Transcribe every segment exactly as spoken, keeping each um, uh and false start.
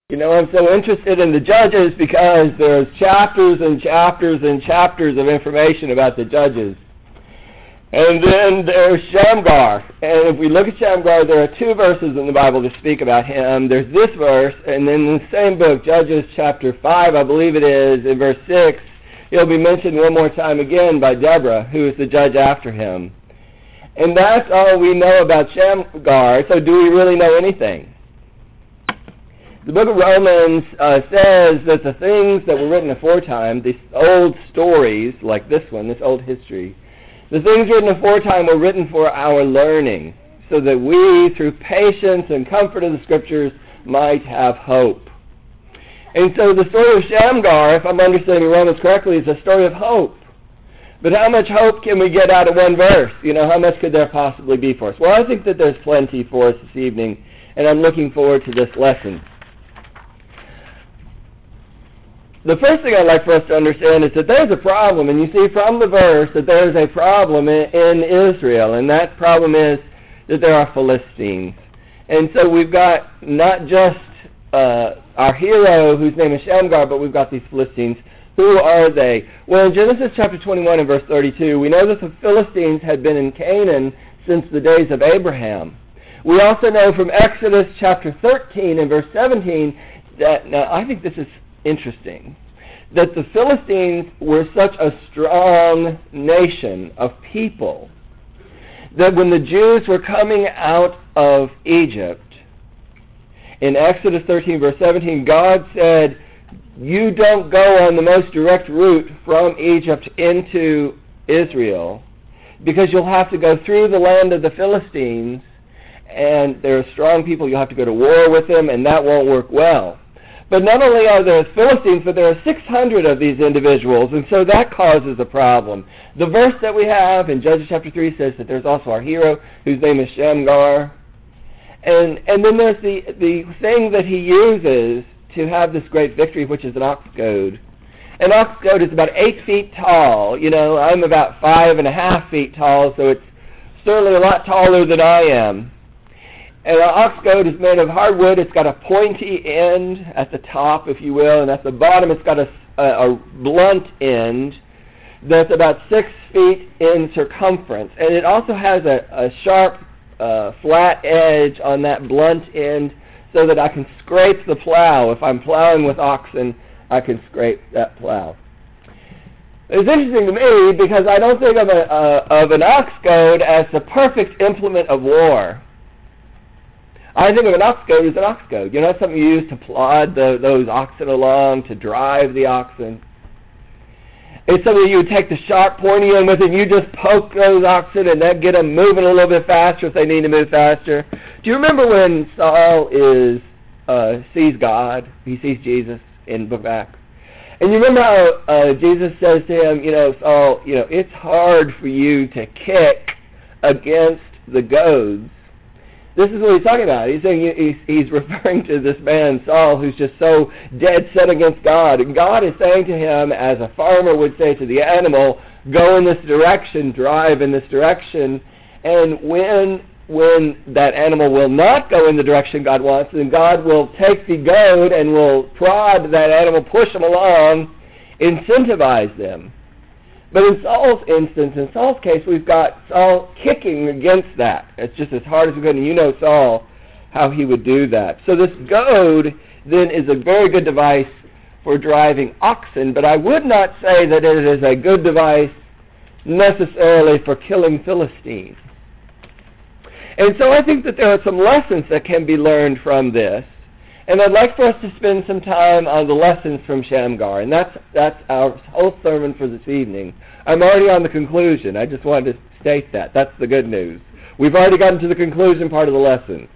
You know, I'm so interested in the Judges because there's chapters and chapters and chapters of information about the Judges. And then there's Shamgar. And if we look at Shamgar, there are two verses in the Bible that speak about him. There's this verse, and then in the same book, Judges chapter five, I believe it is, in verse six, he'll be mentioned one more time again by Deborah, who is the judge after him. And that's all we know about Shamgar, so do we really know anything? The book of Romans uh, says that the things that were written aforetime, these old stories, like this one, this old history, the things written aforetime were written for our learning, so that we, through patience and comfort of the Scriptures, might have hope. And so the story of Shamgar, if I'm understanding Romans correctly, is a story of hope. But how much hope can we get out of one verse? You know, how much could there possibly be for us? Well, I think that there's plenty for us this evening, and I'm looking forward to this lesson. The first thing I'd like for us to understand is that there's a problem, and you see from the verse that there's a problem in, in Israel, and that problem is that there are Philistines. And so we've got not just uh, our hero, whose name is Shamgar, but we've got these Philistines. Who are they? Well, in Genesis chapter twenty-one and verse thirty-two, we know that the Philistines had been in Canaan since the days of Abraham. We also know from Exodus chapter thirteen and verse seventeen that, now I think this is interesting, that the Philistines were such a strong nation of people that when the Jews were coming out of Egypt, in Exodus thirteen verse seventeen, God said, you don't go on the most direct route from Egypt into Israel because you'll have to go through the land of the Philistines, and they're strong people, you'll have to go to war with them, and that won't work well. But not only are there Philistines, but there are six hundred of these individuals, and so that causes a problem. The verse that we have in Judges chapter three says that there's also our hero, whose name is Shamgar. And and then there's the, the thing that he uses to have this great victory, which is an ox goad. An ox goad is about eight feet tall. You know, I'm about five and a half feet tall, so it's certainly a lot taller than I am. And an ox goad is made of hardwood. It's got a pointy end at the top, if you will, and at the bottom it's got a, a, a blunt end that's about six feet in circumference. And it also has a, a sharp, uh, flat edge on that blunt end so that I can scrape the plow. If I'm plowing with oxen, I can scrape that plow. It's interesting to me because I don't think of, a, uh, of an ox goad as the perfect implement of war. I think of an ox goad as an ox goad. You know, that's something you use to plod the, those oxen along, to drive the oxen. It's something you would take the sharp pointy end with, and you just poke those oxen and then get them moving a little bit faster if they need to move faster. Do you remember when Saul is uh, sees God, he sees Jesus in the book of Acts? And you remember how uh, Jesus says to him, you know, Saul, you know, it's hard for you to kick against the goads. This is what he's talking about. He's saying he's, he's referring to this man, Saul, who's just so dead set against God. And God is saying to him, as a farmer would say to the animal, go in this direction, drive in this direction. And when when that animal will not go in the direction God wants, then God will take the goad and will prod that animal, push them along, incentivize them. But in Saul's instance, in Saul's case, we've got Saul kicking against that. It's just as hard as we could, and you know Saul, how he would do that. So this goad, then, is a very good device for driving oxen, but I would not say that it is a good device necessarily for killing Philistines. And so I think that there are some lessons that can be learned from this. And I'd like for us to spend some time on the lessons from Shamgar, and that's that's our whole sermon for this evening. I'm already on the conclusion. I just wanted to state that. That's the good news. We've already gotten to the conclusion part of the lesson.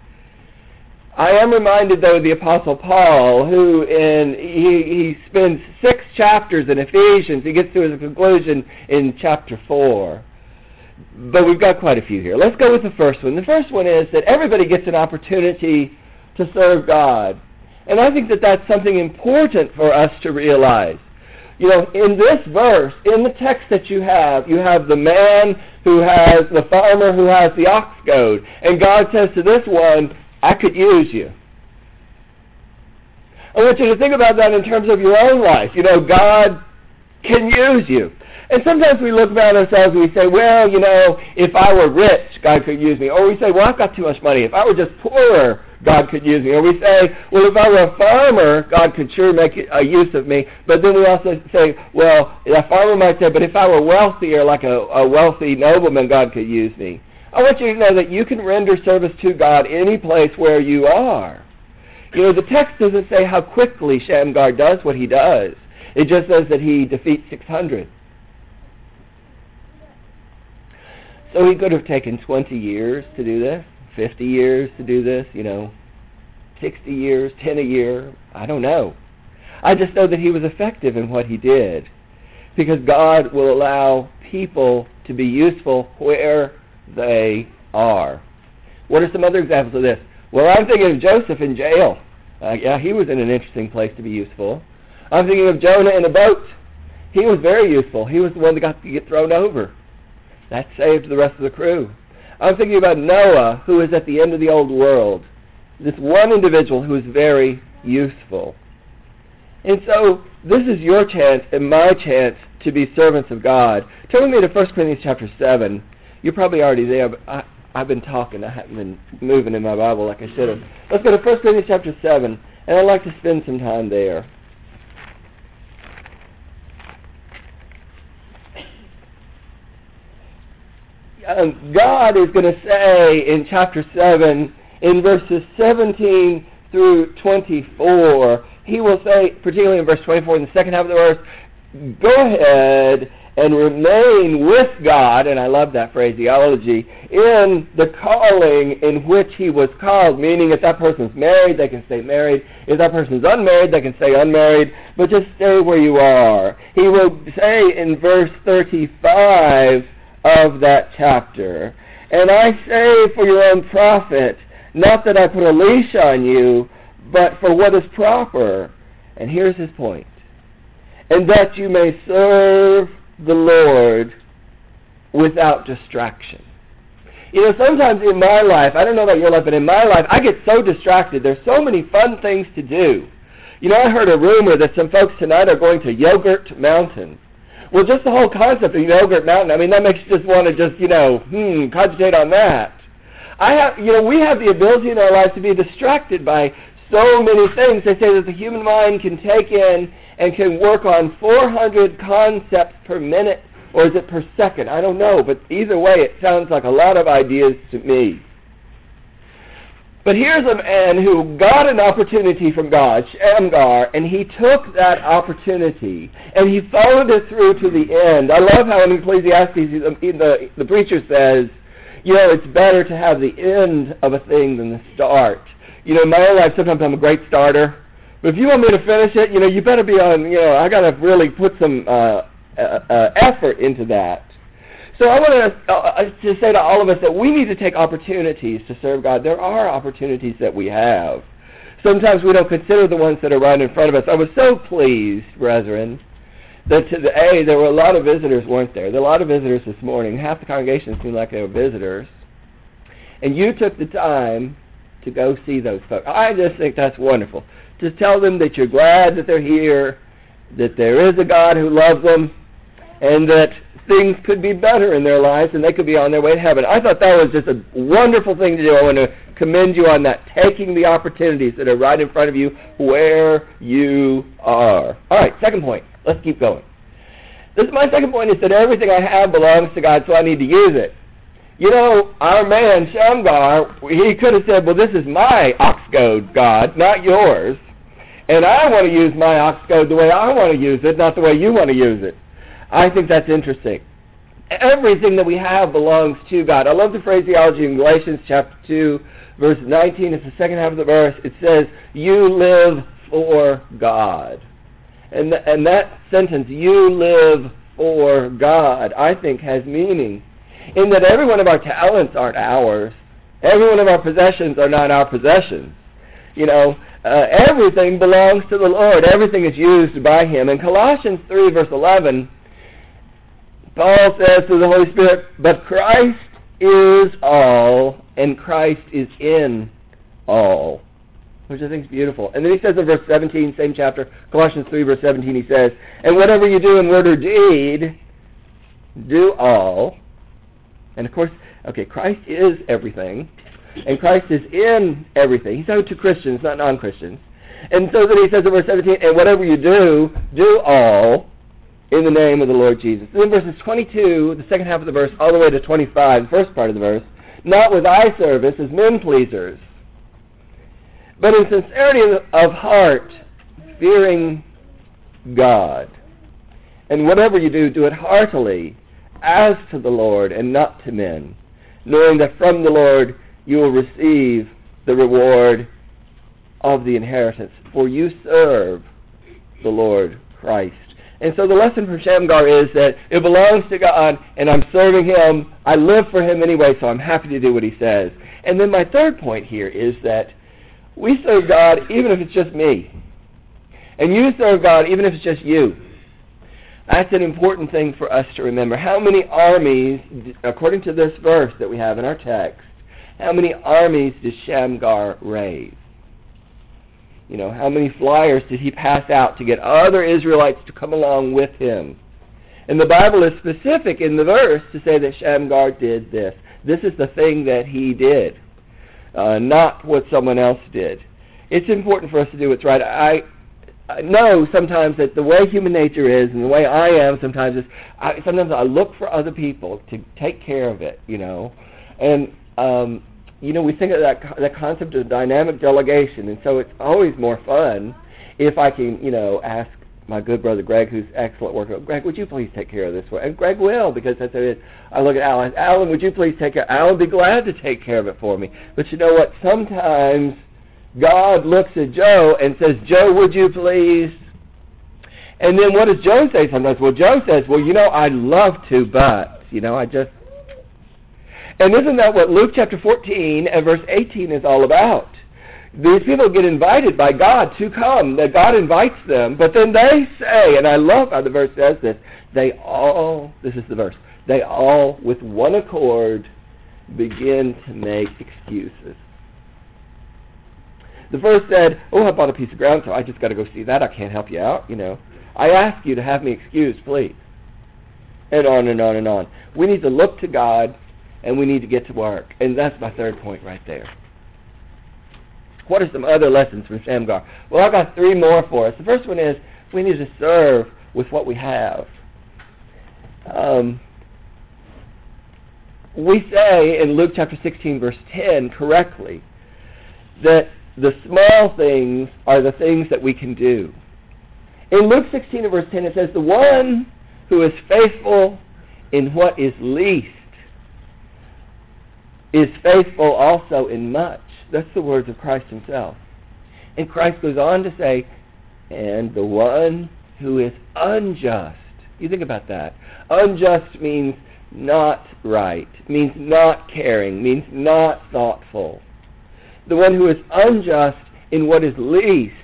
I am reminded, though, of the Apostle Paul, who in he, he spends six chapters in Ephesians. He gets to his conclusion in chapter four. But we've got quite a few here. Let's go with the first one. The first one is that everybody gets an opportunity to serve God. And I think that that's something important for us to realize. You know, in this verse, in the text that you have, you have the man who has, the farmer who has the ox goad. And God says to this one, I could use you. I want you to think about that in terms of your own life. You know, God can use you. And sometimes we look about ourselves and we say, well, you know, if I were rich, God could use me. Or we say, well, I've got too much money. If I were just poorer, God could use me. Or we say, well, if I were a farmer, God could sure make a use of me. But then we also say, well, a farmer might say, but if I were wealthier, like a, a wealthy nobleman, God could use me. I want you to know that you can render service to God any place where you are. You know, the text doesn't say how quickly Shamgar does what he does. It just says that he defeats six hundred. So he could have taken twenty years to do this, fifty years to do this, you know, sixty years, ten a year, I don't know. I just know that he was effective in what he did, because God will allow people to be useful where they are. What are some other examples of this? Well, I'm thinking of Joseph in jail. Uh, yeah, he was in an interesting place to be useful. I'm thinking of Jonah in a boat. He was very useful. He was the one that got to get thrown over. That saved the rest of the crew. I'm thinking about Noah, who is at the end of the old world. This one individual who is very useful. And so this is your chance and my chance to be servants of God. Turn with me to First Corinthians chapter seven. You're probably already there, but I, I've been talking. I haven't been moving in my Bible like I should have. Let's go to First Corinthians chapter seven, and I'd like to spend some time there. Um, God is going to say in chapter seven, in verses seventeen through twenty-four, he will say, particularly in verse twenty-four, in the second half of the verse, go ahead and remain with God, and I love that phraseology, in the calling in which he was called, meaning if that person's married, they can stay married. If that person's unmarried, they can stay unmarried, but just stay where you are. He will say in verse thirty-five of that chapter, and I say for your own profit, not that I put a leash on you, but for what is proper. And here's his point. And that you may serve the Lord without distraction. You know, sometimes in my life, I don't know about your life, but in my life, I get so distracted. There's so many fun things to do. You know, I heard a rumor that some folks tonight are going to Yogurt Mountain. Well, just the whole concept of Yogurt Mountain, I mean, that makes you just want to just, you know, hmm, cogitate on that. I have, you know, we have the ability in our lives to be distracted by so many things. They say that the human mind can take in and can work on four hundred concepts per minute, or is it per second? I don't know, but either way, it sounds like a lot of ideas to me. But here's a man who got an opportunity from God, Shamgar, and he took that opportunity, and he followed it through to the end. I love how in Ecclesiastes, the, the, the preacher says, you know, it's better to have the end of a thing than the start. You know, in my own life, sometimes I'm a great starter, but if you want me to finish it, you know, you better be on, you know, I got to really put some uh, uh, uh, effort into that. So I want to, uh, to say to all of us that we need to take opportunities to serve God. There are opportunities that we have. Sometimes we don't consider the ones that are right in front of us. I was so pleased, brethren, that today there were a lot of visitors, weren't there? There were a lot of visitors this morning. Half the congregation seemed like they were visitors. And you took the time to go see those folks. I just think that's wonderful. To tell them that you're glad that they're here, that there is a God who loves them, and that things could be better in their lives and they could be on their way to heaven. I thought that was just a wonderful thing to do. I want to commend you on that, taking the opportunities that are right in front of you where you are. All right, second point. Let's keep going. This, my second point is that everything I have belongs to God, so I need to use it. You know, our man, Shamgar, he could have said, well, this is my ox goad, God, not yours. And I want to use my ox goad the way I want to use it, not the way you want to use it. I think that's interesting. Everything that we have belongs to God. I love the phraseology in Galatians chapter two, verse nineteen. It's the second half of the verse. It says, you live for God. And, th- and that sentence, you live for God, I think has meaning in that every one of our talents aren't ours. Every one of our possessions are not our possessions. You know, uh, everything belongs to the Lord. Everything is used by Him. In Colossians three, verse eleven, Paul says to the Holy Spirit, but Christ is all, and Christ is in all. which I think is beautiful. And then he says in verse seventeen, same chapter, Colossians three, verse seventeen, he says, and whatever you do in word or deed, do all. And of course, okay, Christ is everything, and Christ is in everything. He's out to Christians, not non-Christians. And so then he says in verse seventeen, and whatever you do, do all in the name of the Lord Jesus. And then verses twenty-two, the second half of the verse, all the way to twenty-five, the first part of the verse, not with eye service as men pleasers, but in sincerity of heart, fearing God. And whatever you do, do it heartily, as to the Lord and not to men, knowing that from the Lord you will receive the reward of the inheritance, for you serve the Lord Christ. And so the lesson from Shamgar is that it belongs to God, and I'm serving Him. I live for Him anyway, so I'm happy to do what He says. And then my third point here is that we serve God even if it's just me. And you serve God even if it's just you. That's an important thing for us to remember. How many armies, according to this verse that we have in our text, how many armies did Shamgar raise? You know, how many flyers did he pass out to get other Israelites to come along with him? And the Bible is specific in the verse to say that Shamgar did this. This is the thing that he did, uh, not what someone else did. It's important for us to do what's right. I, I know sometimes that the way human nature is and the way I am sometimes is, I, sometimes I look for other people to take care of it, you know. And, um, you know, we think of that that concept of dynamic delegation, and so it's always more fun if I can, you know, ask my good brother Greg, who's excellent worker, Greg, would you please take care of this one? And Greg will, because that's it. I look at Alan, Alan, would you please take care? Alan would be glad to take care of it for me. But you know what? Sometimes God looks at Joe and says, Joe, would you please? And then what does Joe say sometimes? Well, Joe says, well, you know, I'd love to, but, you know, I just... And isn't that what Luke chapter fourteen and verse eighteen is all about? These people get invited by God to come, that God invites them, but then they say, and I love how the verse says this, they all, this is the verse, they all with one accord begin to make excuses. The verse said, oh, I bought a piece of ground, so I just got to go see that. I can't help you out, you know. I ask you to have me excused, please. And on and on and on. We need to look to God, and we need to get to work. And that's my third point right there. What are some other lessons from Shamgar? Well, I've got three more for us. The first one is we need to serve with what we have. Um, we say in Luke chapter sixteen, verse ten, correctly, that the small things are the things that we can do. In Luke sixteen, verse ten, it says, the one who is faithful in what is least is faithful also in much. That's the words of Christ himself. And Christ goes on to say, and the one who is unjust. You think about that. Unjust means not right, means not caring, means not thoughtful. The one who is unjust in what is least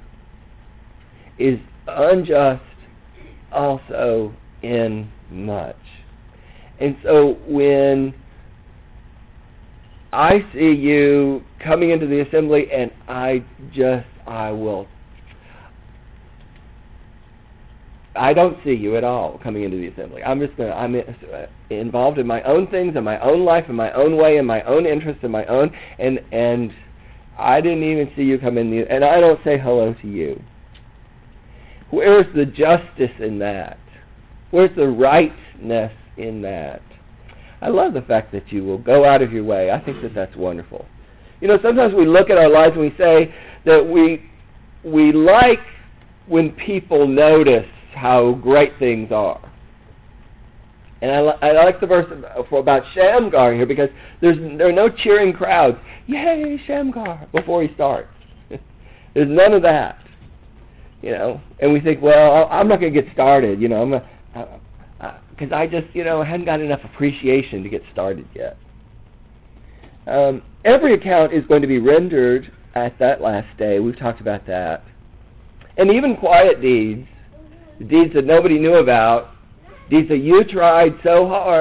is unjust also in much. And so when I see you coming into the assembly and I just, I will, I don't see you at all coming into the assembly. I'm just going to, I'm involved in my own things, in my own life, in my own way, in my own interests, in my own, and and I didn't even see you come in, the, and I don't say hello to you. Where's the justice in that? Where's the rightness in that? I love the fact that you will go out of your way. I think that that's wonderful. You know, sometimes we look at our lives and we say that we we like when people notice how great things are. And I, li- I like the verse for, about Shamgar here, because there's there are no cheering crowds. Yay, Shamgar, before he starts. There's none of that. You know, and we think, well, I'm not going to get started. You know, I'm a, uh, because I just, you know, hadn't got enough appreciation to get started yet. Um, every account is going to be rendered at that last day. We've talked about that. And even quiet deeds, deeds that nobody knew about, deeds that you tried so hard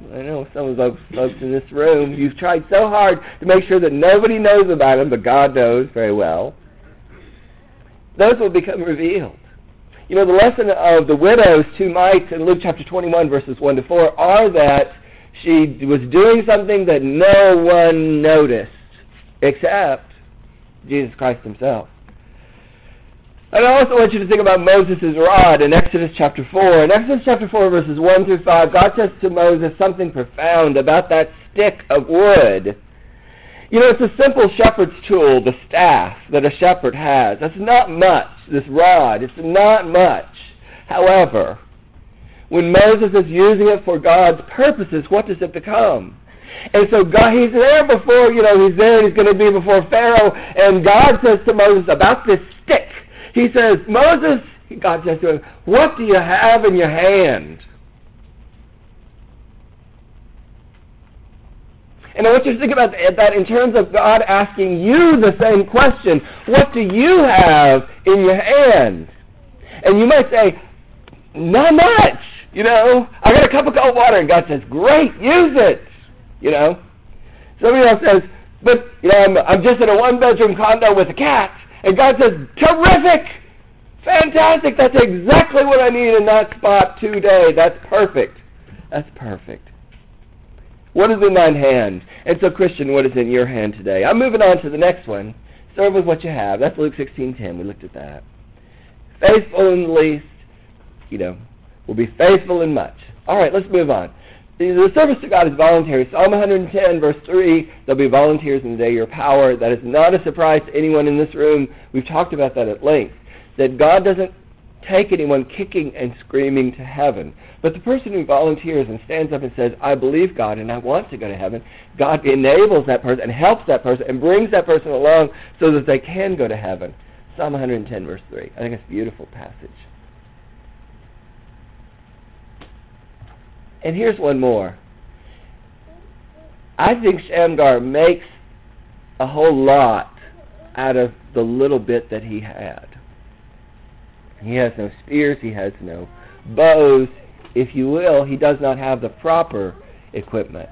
I know some of those folks in this room, you've tried so hard to make sure that nobody knows about them, but God knows very well. Those will become revealed. You know, the lesson of the widow's two mites in Luke chapter twenty-one, verses one to four, are that she was doing something that no one noticed except Jesus Christ himself. And I also want you to think about Moses' rod in Exodus chapter four. In Exodus chapter four, verses one through five, God says to Moses something profound about that stick of wood. You know, it's a simple shepherd's tool, the staff that a shepherd has. That's not much, this rod. It's not much. However, when Moses is using it for God's purposes, what does it become? And so God, he's there before, you know, he's there, he's going to be before Pharaoh, and God says to Moses about this stick. He says, Moses, God says to him, what do you have in your hand? And I want you to think about that in terms of God asking you the same question. What do you have in your hand? And you might say, not much. You know, I got a cup of cold water. And God says, great, use it. You know. Somebody else says, but, you know, I'm, I'm just in a one-bedroom condo with a cat. And God says, terrific, fantastic. That's exactly what I need in that spot today. That's perfect. That's perfect. What is in thine hand? And so, Christian, what is in your hand today? I'm moving on to the next one. Serve with what you have. That's Luke sixteen ten. We looked at that. Faithful in the least, you know, will be faithful in much. All right, let's move on. The service to God is voluntary. Psalm one ten, verse three, there'll be volunteers in the day of your power. That is not a surprise to anyone in this room. We've talked about that at length. That God doesn't take anyone kicking and screaming to heaven. But the person who volunteers and stands up and says, I believe God and I want to go to heaven, God enables that person and helps that person and brings that person along so that they can go to heaven. Psalm one ten, verse three. I think it's a beautiful passage. And here's one more. I think Shamgar makes a whole lot out of the little bit that he had. He has no spears, he has no bows. If you will, he does not have the proper equipment.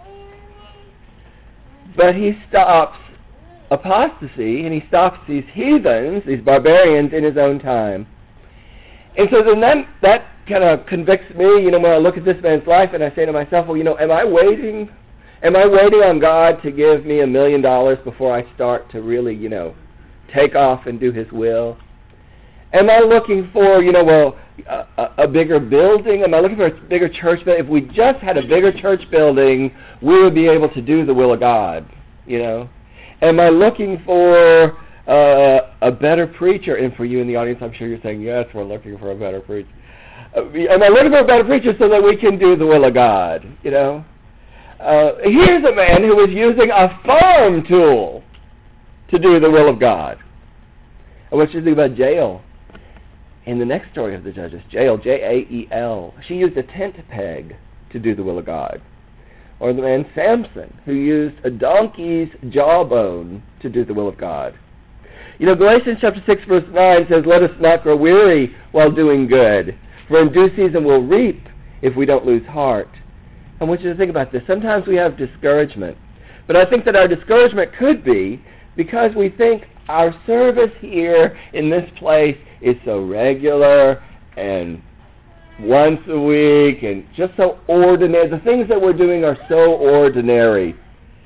But he stops apostasy, and he stops these heathens, these barbarians, in his own time. And so then that, that kind of convicts me, you know, when I look at this man's life, and I say to myself, well, you know, am I waiting? Am I waiting on God to give me a million dollars before I start to really, you know, take off and do his will? Am I looking for, you know, well, a, a bigger building? Am I looking for a bigger church building? If we just had a bigger church building, we would be able to do the will of God, you know? Am I looking for uh, a better preacher? And for you in the audience, I'm sure you're saying, yes, we're looking for a better preacher. Uh, am I looking for a better preacher so that we can do the will of God, you know? Uh, here's a man who was using a farm tool to do the will of God. I want you to think about Jael. In the next story of the Judges, Jael, J A E L, she used a tent peg to do the will of God. Or the man Samson, who used a donkey's jawbone to do the will of God. You know, Galatians chapter six, verse nine says, let us not grow weary while doing good, for in due season we'll reap if we don't lose heart. I want you to think about this. Sometimes we have discouragement, but I think that our discouragement could be because we think our service here in this place is so regular and once a week and just so ordinary. The things that we're doing are so ordinary.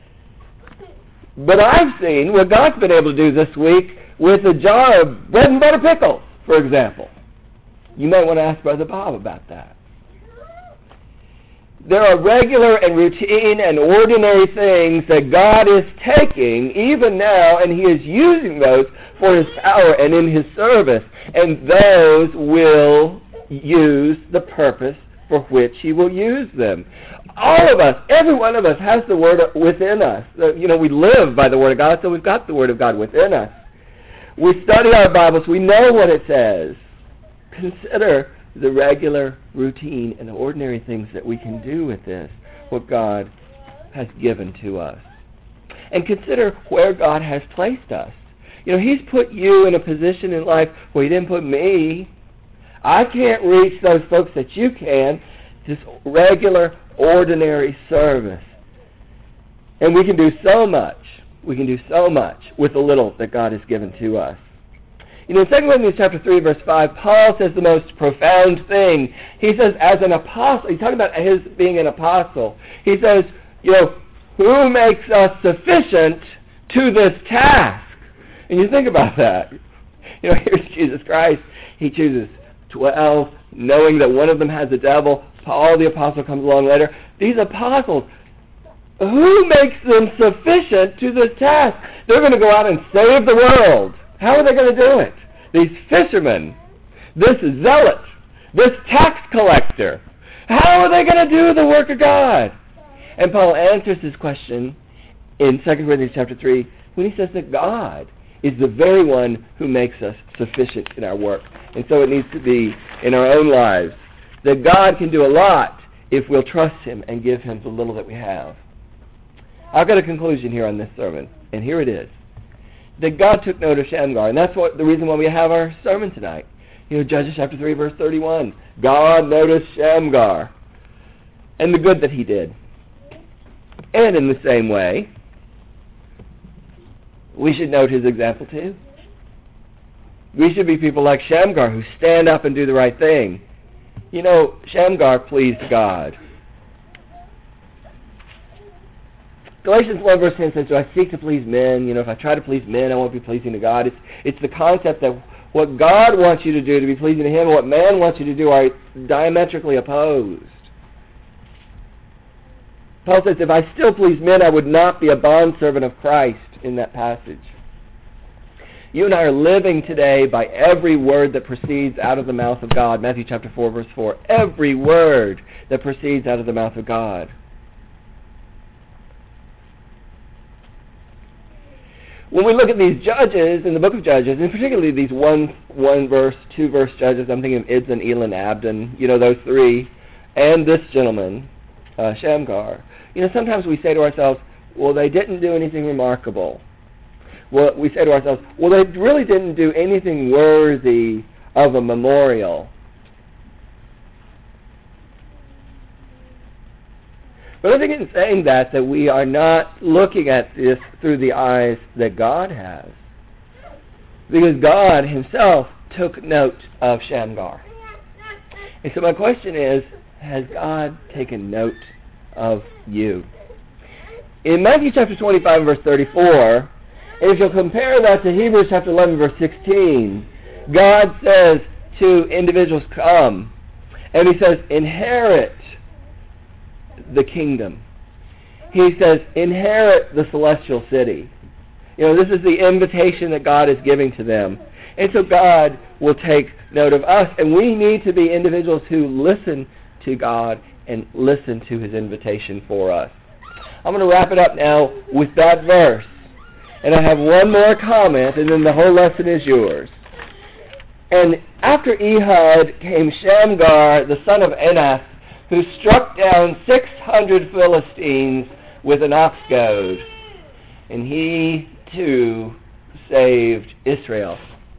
But I've seen what God's been able to do this week with a jar of bread and butter pickles, for example. You might want to ask Brother Bob about that. There are regular and routine and ordinary things that God is taking even now, and he is using those for his power and in his service. And those will use the purpose for which he will use them. All of us, every one of us has the Word within us. You know, we live by the Word of God, so we've got the Word of God within us. We study our Bibles. We know what it says. Consider the regular, routine, and ordinary things that we can do with this, what God has given to us. And consider where God has placed us. You know, he's put you in a position in life where he didn't put me. I can't reach those folks that you can. Just regular, ordinary service. And we can do so much. We can do so much with the little that God has given to us. You know, in Second Corinthians chapter three, verse five, Paul says the most profound thing. He says, as an apostle, he's talking about his being an apostle. He says, you know, who makes us sufficient to this task? And you think about that. You know, here's Jesus Christ. He chooses twelve, knowing that one of them has a devil. Paul the apostle comes along later. These apostles, who makes them sufficient to this task? They're going to go out and save the world. How are they going to do it? These fishermen, this zealot, this tax collector, how are they going to do the work of God? And Paul answers this question in Second Corinthians chapter three when he says that God is the very one who makes us sufficient in our work. And so it needs to be in our own lives that God can do a lot if we'll trust him and give him the little that we have. I've got a conclusion here on this sermon, and here it is. That God took note of Shamgar, and that's what the reason why we have our sermon tonight. You know, Judges chapter three, verse thirty-one. God noticed Shamgar and the good that he did. And in the same way, we should note his example too. We should be people like Shamgar who stand up and do the right thing. You know, Shamgar pleased God. Galatians one verse ten says, do I seek to please men? You know, if I try to please men, I won't be pleasing to God. It's, it's the concept that what God wants you to do to be pleasing to him and what man wants you to do are diametrically opposed. Paul says, if I still please men, I would not be a bondservant of Christ in that passage. You and I are living today by every word that proceeds out of the mouth of God. Matthew chapter four, verse four. Every word that proceeds out of the mouth of God. When we look at these judges in the book of Judges, and particularly these one, one verse, two verse judges, I'm thinking of Ibzan, Elon, Abdon, you know, those three, and this gentleman, uh, Shamgar. You know, sometimes we say to ourselves, well, they didn't do anything remarkable. Well, we say to ourselves, well, they really didn't do anything worthy of a memorial. But I think in saying that, that we are not looking at this through the eyes that God has. Because God himself took note of Shamgar. And so my question is, has God taken note of you? In Matthew chapter twenty-five, verse thirty-four, and if you'll compare that to Hebrews chapter eleven, verse sixteen, God says to individuals, come. And he says, inherit the kingdom. He says, inherit the celestial city. You know, this is the invitation that God is giving to them. And so God will take note of us, and we need to be individuals who listen to God and listen to his invitation for us. I'm going to wrap it up now with that verse. And I have one more comment, and then the whole lesson is yours. And after Ehud came Shamgar, the son of Anath, who struck down six hundred Philistines with an ox goad. And he, too, saved Israel.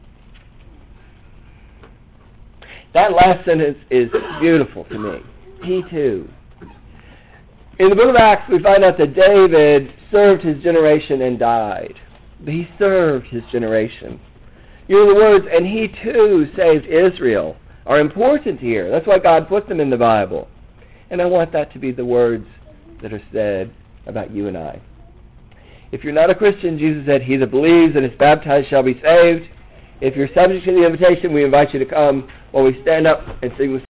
That last sentence is beautiful to me. He, too. In the book of Acts, we find out that David served his generation and died. He served his generation. You know, the words, and he, too, saved Israel, are important here. That's why God put them in the Bible. And I want that to be the words that are said about you and I. If you're not a Christian, Jesus said, he that believes and is baptized shall be saved. If you're subject to the invitation, we invite you to come while we stand up and sing with